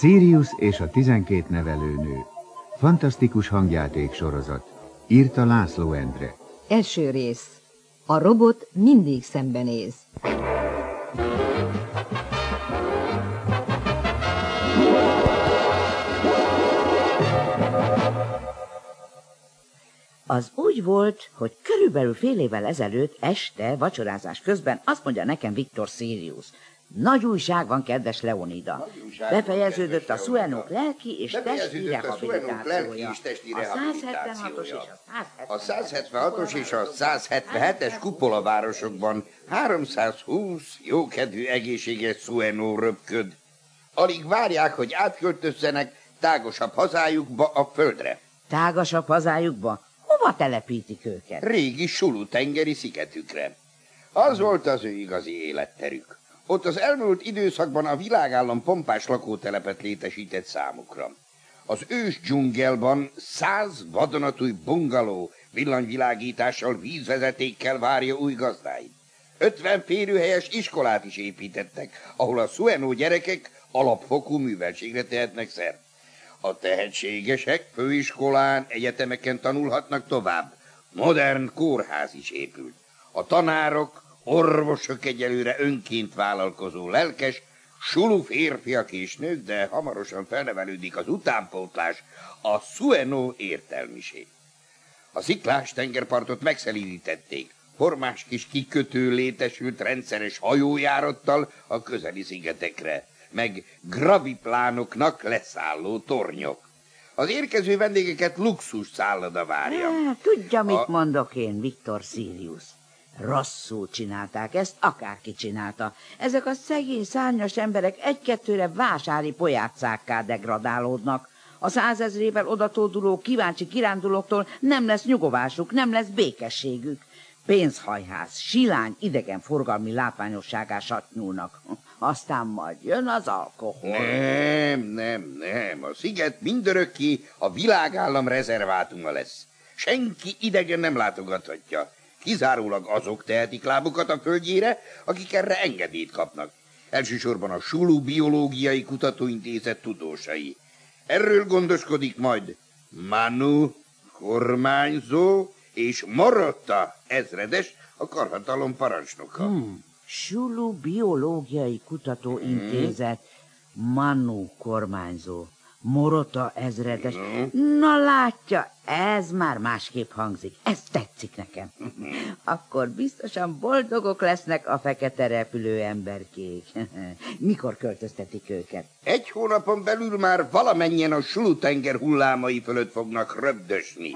Sirius és a 12 nevelőnő. Fantasztikus hangjáték sorozat. Írta László Endre. Első rész. A robot mindig szembenéz. Az úgy volt, hogy körülbelül fél évvel ezelőtt este, vacsorázás közben azt mondja nekem Viktor Sirius: nagy újság van, kedves Leonida. Befejeződött a Suenók lelki és testi rehabilitációja. A 176-os és a 177-es kupolavárosokban 320 jókedvű, egészséges Suenó röpköd. Alig várják, hogy átköltözzenek tágasabb hazájukba a földre. Tágasabb hazájukba? Hova telepítik őket? Régi Sulu-tengeri szigetükre. Az volt az ő igazi életterük. Ott az elmúlt időszakban a világállam pompás lakótelepet létesített számukra. Az ős dzsungelban 100 vadonatúj bungaló villanyvilágítással, vízvezetékkel várja új gazdáit. 50 férőhelyes iskolát is építettek, ahol a Suenó gyerekek alapfokú műveltségre tehetnek szert. A tehetségesek főiskolán, egyetemeken tanulhatnak tovább. Modern kórház is épült. A tanárok, orvosok egyelőre önként vállalkozó, lelkes, sulu férfiak és nők, de hamarosan felnevelődik az utánpótlás, a Suenó értelmiség. A sziklás tengerpartot megszelídítették. Formás kis kikötő létesült rendszeres hajójárattal a közeli szigetekre, meg graviplánoknak leszálló tornyok. Az érkező vendégeket luxus szálloda várja. Tudja, mit mondok én, Viktor Sirius? Rosszul csinálták ezt, akárki csinálta. Ezek a szegény, szárnyas emberek egy-kettőre vásári pojácákká degradálódnak. A 100 000-ével odatóduló kíváncsi kirándulóktól nem lesz nyugovásuk, nem lesz békességük. Pénzhajház, silány, idegenforgalmi látványosságá satnyúlnak. Aztán majd jön az alkohol. Nem. A sziget mindörökké a világállam rezervátuma lesz. Senki idegen nem látogathatja. Kizárólag azok tehetik lábukat a földjére, akik erre engedélyt kapnak. Elsősorban a Sulu Biológiai Kutatóintézet tudósai. Erről gondoskodik majd Manu, kormányzó, és Marotta ezredes, a karhatalom parancsnoka. Sulu Biológiai Kutatóintézet, Manu kormányzó, Morota ezredes. Na látja, ez már másképp hangzik. Ez tetszik nekem. Akkor biztosan boldogok lesznek a fekete repülő emberkék. Mikor költöztetik őket? 1 hónapon belül már valamennyien a Sulu-tenger hullámai fölött fognak röbdösni.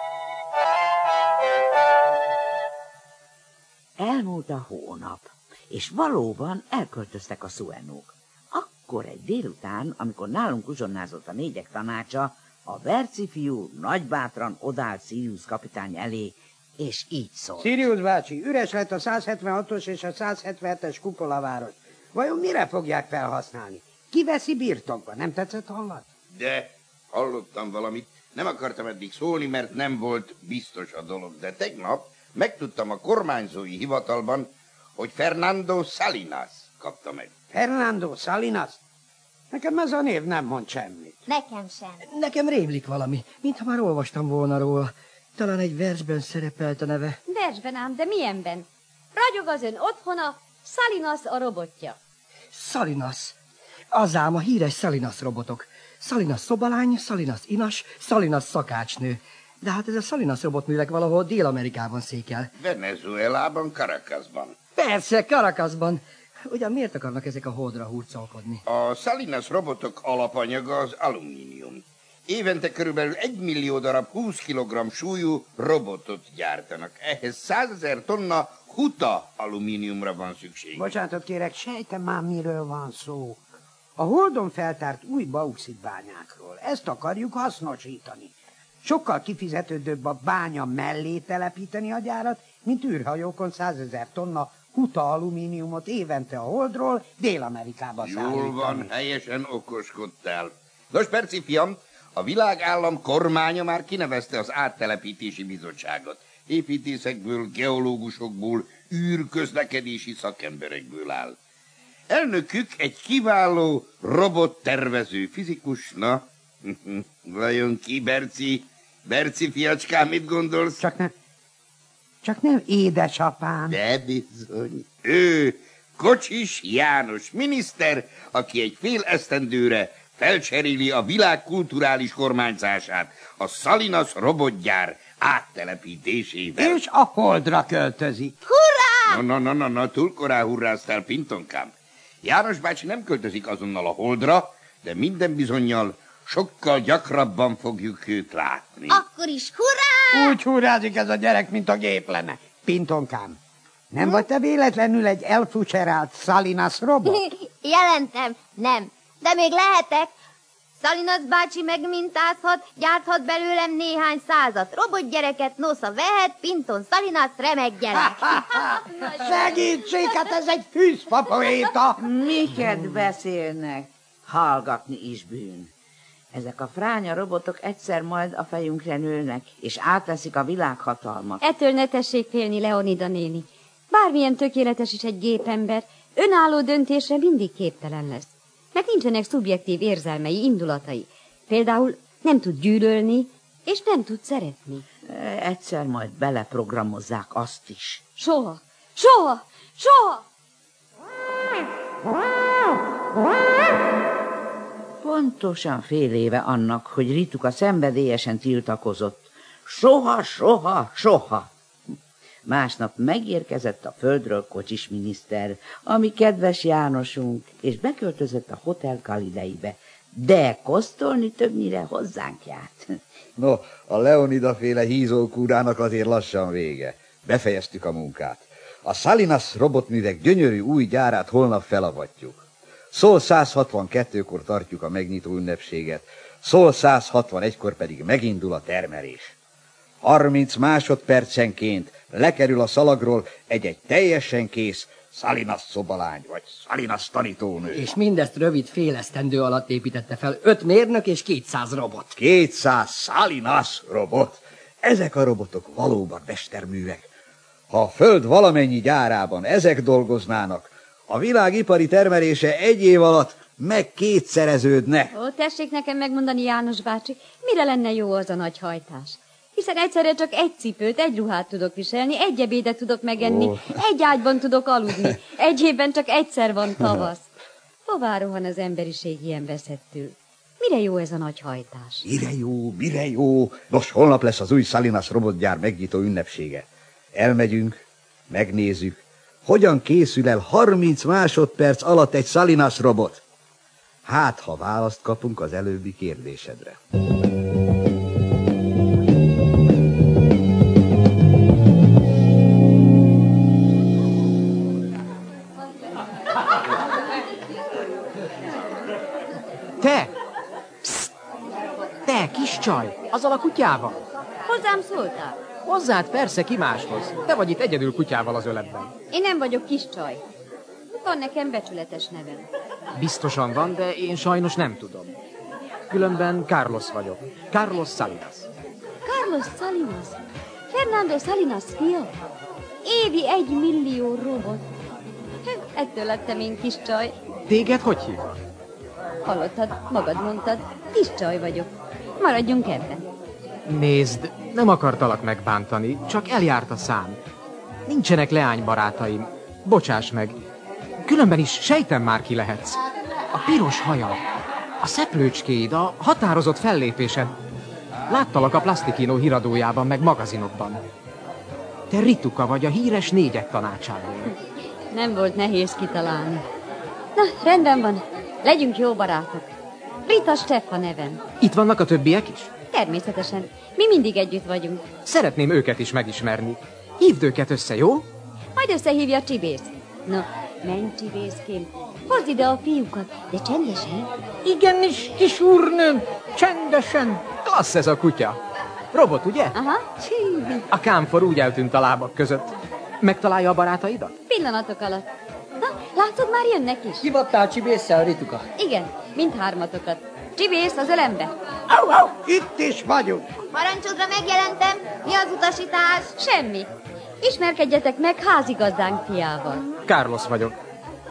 Elmúlt a hónap, és valóban elköltöztek a Suenók. Akkor egy délután, amikor nálunk uzsonnázott a négyek tanácsa, a Verci fiú nagybátran odállt Sirius kapitány elé, és így szólt. Sirius bácsi, üres lett a 176-os és a 177-es kupolaváros. Vajon mire fogják felhasználni? Ki veszi birtokba? Nem tetszett hallat? De hallottam valamit. Nem akartam eddig szólni, mert nem volt biztos a dolog, de tegnap megtudtam a kormányzói hivatalban, hogy Fernando Salinas kapta meg. Fernando Salinas? Nekem ez a név nem mond semmit. Nekem sem. Nekem rémlik valami, mintha már olvastam volna róla. Talán egy versben szerepelt a neve. Versben ám, de milyenben? Ragyog az ön otthona, Salinas a robotja. Salinas. Az ám a híres Salinas robotok. Salinas szobalány, Salinas inas, Salinas szakácsnő. De hát ez a Salinas robotművek valahol Dél-Amerikában székel. Venezuelában, Caracasban. Persze, Caracasban. Ugyan miért akarnak ezek a holdra hurcolkodni? A Salinas robotok alapanyaga az alumínium. Évente körülbelül 1 millió darab 20 kg súlyú robotot gyártanak. Ehhez 100 000 tonna huta alumíniumra van szükség. Bocsánatot kérek, sejtem már miről van szó. A Holdon feltárt új bauxitbányákról. Ezt akarjuk hasznosítani. Sokkal kifizetődőbb a bánya mellé telepíteni a gyárat, mint űrhajókon 100 000 tonna huta alumíniumot évente a Holdról Dél-Amerikába szállítani. Jól van, helyesen okoskodtál. Nos, Perci fiam, a világállam kormánya már kinevezte az áttelepítési bizottságot. Építészekből, geológusokból, űrközlekedési szakemberekből áll. Elnökük egy kiváló robottervező fizikus. Na, vajon ki, Berci? Berci fiacskám, mit gondolsz? Csak nem édesapám. De bizony. Ő Kocsis János miniszter, aki egy fél esztendőre felcseréli a világ kulturális kormányzását a Salinas robotgyár áttelepítésével. És a Holdra költözik. Hurrá! Na, túl korán hurráztál, Pintonkám. János bácsi nem költözik azonnal a Holdra, de minden bizonnyal sokkal gyakrabban fogjuk őt látni. Akkor is hurrá! Úgy hurrázik ez a gyerek, mint a gépleme. Pintonkám, nem vagy te véletlenül egy elfucserált Salinas robot? Jelentem, nem. De még lehetek. Salinas bácsi megmintázhat, gyárthat belőlem néhány százat. Robotgyereket nosza vehet, Pinton Salinas remek gyerek. Segítség, hát ez egy fűzfapoéta. Miket beszélnek? Hallgatni is bűn. Ezek a fránya robotok egyszer majd a fejünkre nőnek, és átveszik a világhatalmat. Ettől ne tessék félni, Leonida néni. Bármilyen tökéletes is egy gépember, önálló döntésre mindig képtelen lesz. Mert nincsenek szubjektív érzelmei, indulatai. Például nem tud gyűlölni, és nem tud szeretni. Egyszer majd beleprogramozzák azt is. Soha, soha, soha! Pontosan fél éve annak, hogy Rituka szenvedélyesen tiltakozott. Soha, soha, soha. Másnap megérkezett a földről Kocsis miniszter, ami kedves Jánosunk, és beköltözött a Hotel Kalideibe, de kosztolni többnyire hozzánk járt. No, a Leonida féle hízókúrának azért lassan vége. Befejeztük a munkát. A Salinas robotművek gyönyörű új gyárát holnap felavatjuk. Szól 162-kor tartjuk a megnyitó ünnepséget, szól 161-kor pedig megindul a termelés. 30 másodpercenként lekerül a szalagról egy teljesen kész Salinas szobalány, vagy Salinas tanítónő. És mindezt rövid fél esztendő alatt építette fel 5 mérnök és 200 robot. 200 Salinas robot? Ezek a robotok valóban mesterművek. Ha a Föld valamennyi gyárában ezek dolgoznának, a világ ipari termelése 1 év alatt megkétszereződne. Ó, tessék nekem megmondani, János bácsi, mire lenne jó az a nagy hajtás? Hiszen egyszerre csak egy cipőt, egy ruhát tudok viselni, egy ebédet tudok megenni, egy ágyban tudok aludni, egy évben csak egyszer van tavasz. Hová rohan az emberiség ilyen veszettül? Mire jó ez a nagy hajtás? Mire jó? Nos, holnap lesz az új Salinas robotgyár megnyitó ünnepsége. Elmegyünk, megnézzük, hogyan készül el 30 másodperc alatt egy Salinas robot. Hát, ha választ kapunk az előbbi kérdésedre. Te! Psst! Te, kis csaj, azzal a kutyával. Hozzám szóltál? Hozzád persze, ki máshoz. Te vagy itt egyedül kutyával az öletben. Én nem vagyok kis csaj. Van nekem becsületes nevem. Biztosan van, de én sajnos nem tudom. Különben Carlos vagyok. Carlos Salinas. Carlos Salinas? Fernando Salinas fia? Évi 1 millió robot. Ettől lettem én kis csaj. Téged hogy hívnak? Hallottad, magad mondtad, kis csaj vagyok. Maradjunk ebben. Nézd, nem akartalak megbántani, csak eljárt a szám. Nincsenek leánybarátaim. Bocsáss meg. Különben is sejtem már, ki lehetsz. A piros haja, a szeplőcskéid, a határozott fellépésed. Láttalak a Plastikino híradójában, meg magazinokban. Te Rituka vagy, a híres 4 tanácsából. Nem volt nehéz kitalálni. Na, rendben van. Legyünk jó barátok. Rita Steffa nevem. Itt vannak a többiek is? Természetesen. Mi mindig együtt vagyunk. Szeretném őket is megismerni. Hívd őket össze, jó? Majd összehívja Csibész. No, menj Csibészkém. Hozd ide a fiúkat, de csendesen. Igenis, kis úrnőm, csendesen. Klassz ez a kutya. Robot, ugye? Aha. A kámfor úgy eltűnt a lábak között. Megtalálja a barátaidat? Pillanatok alatt. Na, látod, már jönnek is. Hivattál Csibésszel, Rituka? Igen, mindhármatokat. Csibész az ölembe. Au, itt is vagyunk. Parancsodra megjelentem. Mi az utasítás? Semmi. Ismerkedjetek meg házigazdánk fiával. Carlos vagyok.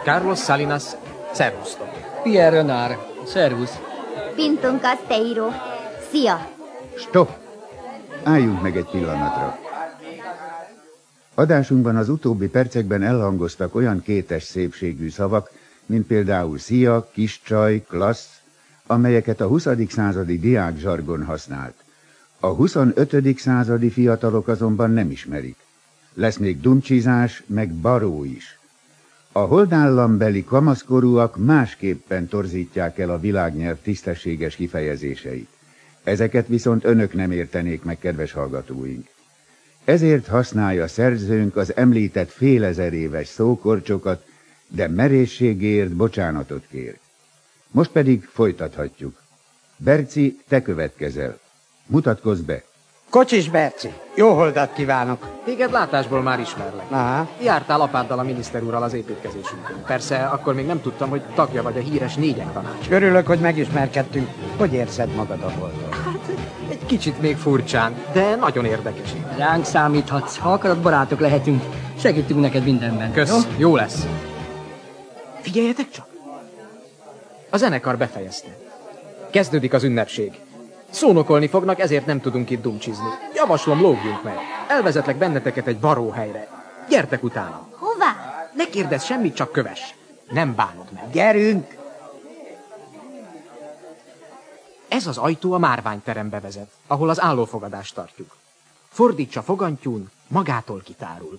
Carlos Salinas, szervusztok. Pierre Renard, szervusz. Pinton Casteiro, szia! Stop! Álljunk meg egy pillanatra. Adásunkban az utóbbi percekben elhangoztak olyan kétes szépségű szavak, mint például szia, kis csaj, klassz, amelyeket a 20. századi diák zsargon használt. A 25. századi fiatalok azonban nem ismerik. Lesz még dumcsizás, meg baró is. A holdállambeli kamaszkorúak másképpen torzítják el a világnyelv tisztességes kifejezéseit. Ezeket viszont önök nem értenék meg, kedves hallgatóink. Ezért használja szerzőnk az említett félezer éves szókorcsokat, de merészségért bocsánatot kér. Most pedig folytathatjuk. Berci, te következel. Mutatkozz be. Kocsis Berci, jó holdat kívánok. Téged látásból már ismerlek. Aha. Jártál apáddal a miniszter úrral az építkezésünkön. Persze, akkor még nem tudtam, hogy tagja vagy a híres négyek tanács. Örülök, hogy megismerkedtünk. Hogy érzed magad a holdon? Hát, egy kicsit még furcsán, de nagyon érdekes. Ránk számíthatsz, ha akarod, barátok lehetünk. Segítünk neked mindenben. Kösz, jó lesz. Figyeljetek csak! A zenekar befejezte. Kezdődik az ünnepség. Szónokolni fognak, ezért nem tudunk itt dumcsizni. Javaslom, lógjunk meg. Elvezetlek benneteket egy baróhelyre. Gyertek utána. Hová? Ne kérdezz semmit, csak kövess. Nem bánod meg. Gyerünk! Ez az ajtó a márványterembe vezet, ahol az állófogadást tartjuk. Fordítsa fogantyún, magától kitárul.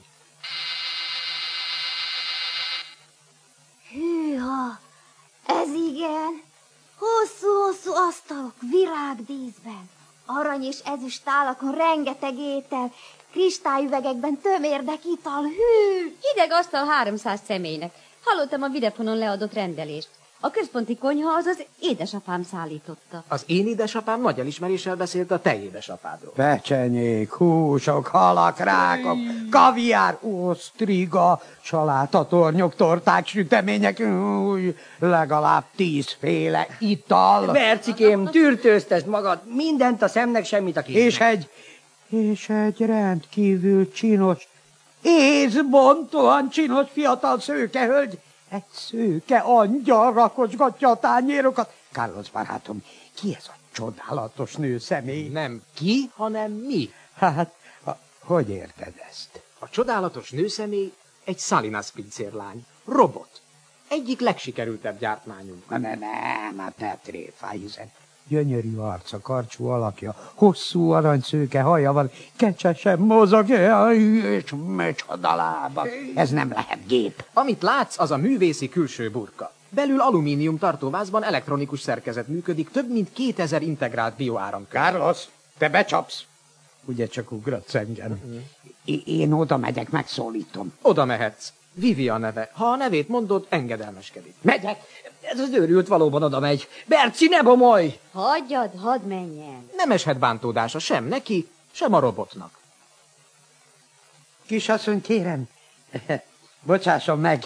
Hűha, ez igen! Hosszú-hosszú asztalok, virágdíszben, arany és ezüst tálakon rengeteg étel, kristályüvegekben tömérdek ital, hű! Hideg asztal 300 személynek. Hallottam a videofonon leadott rendelést. A központi konyha az az édesapám szállította. Az én édesapám nagy elismeréssel beszélt a te édesapádról. Pecsenyék, húsok, halak, rákok, kaviár, osztriga, salátatornyok, torták, sütemények, új, legalább 10 féle ital. Bercikém, tűrtőztesd magad, mindent a szemnek, semmit a kéznek. És egy rendkívül csinos, észbontóan csinos fiatal szőkehölgy, egy szőke angyal rakosgatja a tányérokat. Carlos barátom, ki ez a csodálatos nő személy? Nem ki, hanem mi. Hát, hogy érted ezt? A csodálatos nőszemély egy Salinas pincérlány. Robot. Egyik legsikerültebb gyártmányunk. Nem, ne tréfálj, hiszen gyönyörű arca, karcsú alakja, hosszú aranyszőke haja van, kecsesen mozog, és micsoda lába. Ez nem lehet gép. Amit látsz, az a művészi külső burka. Belül alumínium tartóvázban elektronikus szerkezet működik, több mint 2000 integrált bioáram. Carlos, te becsapsz. Ugye csak ugratsz engem. Én oda megyek, megszólítom. Oda mehetsz. Vivi a neve. Ha a nevét mondod, engedelmeskedik. Megyek. Ez az őrült valóban oda megy. Berci, ne bomolj! Hagyjad, hadd menjen. Nem eshet bántódása sem neki, sem a robotnak. Kisasszony, kérem, bocsásson meg.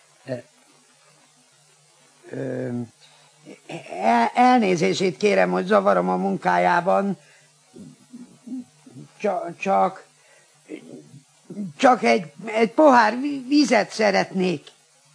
Elnézését kérem, hogy zavarom a munkájában. Csak egy pohár vizet szeretnék.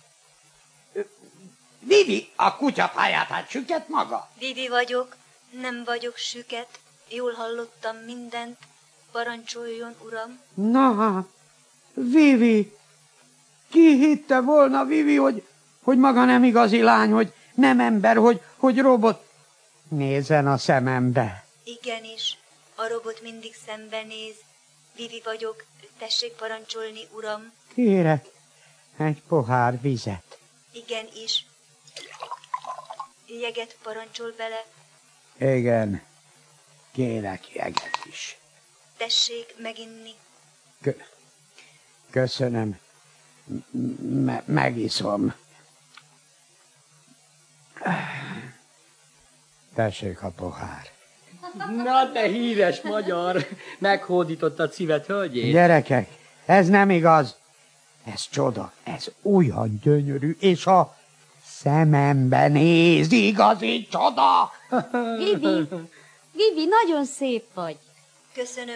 Vivi, a kutyapályát hát süket maga? Vivi vagyok, nem vagyok süket. Jól hallottam mindent. Parancsoljon, uram. Na, Vivi, ki hitte volna, Vivi, hogy maga nem igazi lány, hogy nem ember, hogy robot. Nézzen a szemembe. Igenis, a robot mindig szembenéz. Vivi vagyok, tessék parancsolni, uram. Kérek egy pohár vizet. Igenis. Jeget parancsol bele. Igen, kérek jeget is. Tessék meginni. Köszönöm. Megiszom. Tessék a pohár. Na te híres magyar, meghódítottad szívet, hölgyét. Gyerekek, ez nem igaz. Ez csoda, ez olyan gyönyörű, és a szemembe néz, igazi csoda. Vivi, nagyon szép vagy. Köszönöm.